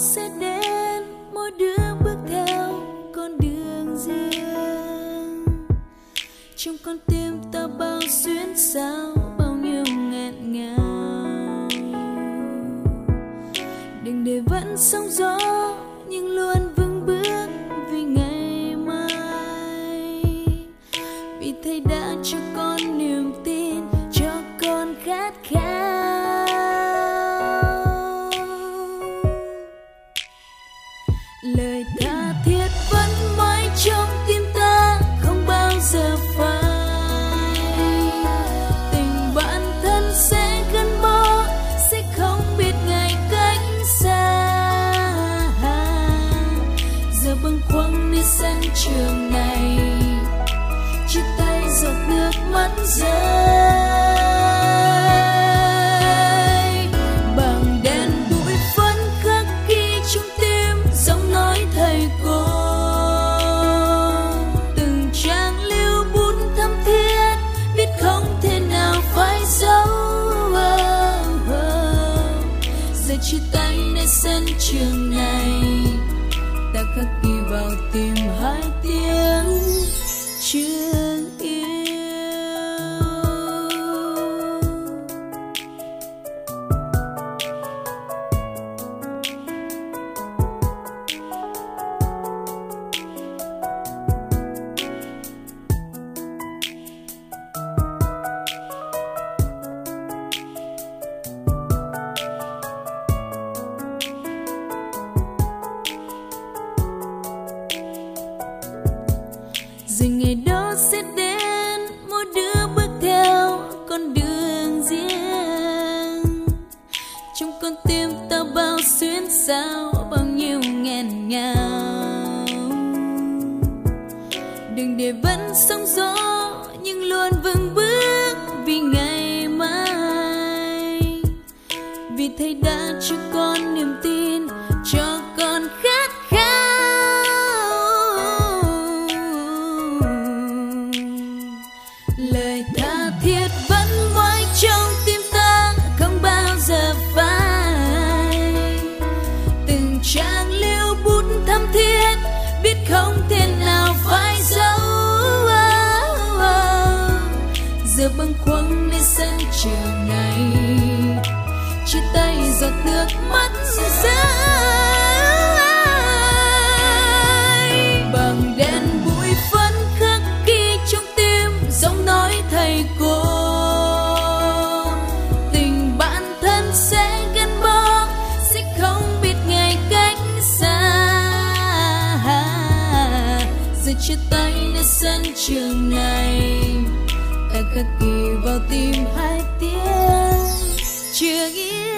sẽ đến, mỗi đứa bước theo con đường riêng. Trong con tim ta bao xuyến xao, bao nhiêu nghẹn ngào. Đừng để vẫn sóng gió nhưng luôn vững bước vì ngày mai. Vì thầy đã cho con niềm tin, cho con khát khao. Lời tha thiết vẫn mãi trong tim ta, không bao giờ phai. Tình bạn thân sẽ gắn bó, sẽ không biết ngày cách xa. Giờ bâng khuâng đi sân trường này, chia tay giọt nước mắt rơi. Bằng đèn bụi phấn khắc ghi trong tim giọng nói thầy cô. Từng trang lưu bút thắm thiết, biết không thể nào phải giấu. Giờ chia tay nơi sân trường này, ta khắc ghi vào tim hai tiếng chưa yêu. Rồi ngày đó sẽ đến, mỗi đứa bước theo con đường riêng. Trong con tim ta bao xuyến xao, bao nhiêu nghẹn ngào. Đừng để vẫn sóng gió nhưng luôn vững bước vì ngày mai. Vì thầy đã cho con niềm tin, cho con khát khao. Lời tha thiết vẫn mãi trong tim ta, không bao giờ phai. Từng trang lưu bút thắm thiết, biết không thể nào phải giấu. Giờ bâng khuâng lên sân trường này, chia tay giọt nước mắt rơi. Bằng đèn bụi phấn khắc ghi trong tim giọng nói thầy cô. Tình bạn thân sẽ gắn bó, sẽ không biết ngày cách xa. Giờ chia tay nơi sân trường này, ta khắc ghi vào tim hai tiếng chưa yêu.